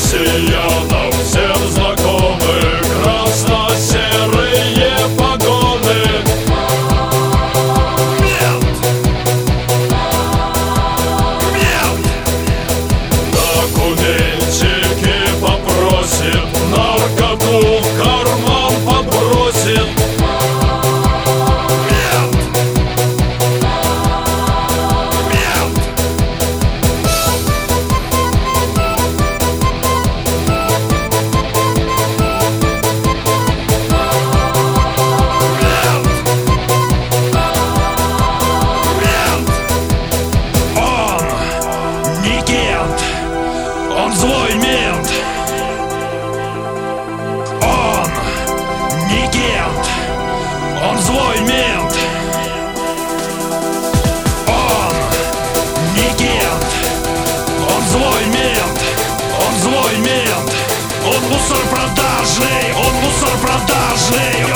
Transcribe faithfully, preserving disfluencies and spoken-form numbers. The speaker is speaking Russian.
россиянам всем знакомы красно-серые погоны. Мент! Мент! Документики попросит, наркоту в карман подбросит. Он злой мент. Он не кент. Он злой мент. Он не кент. Он злой мент. Он злой мент. Он мусор продажный. Он мусор продажный.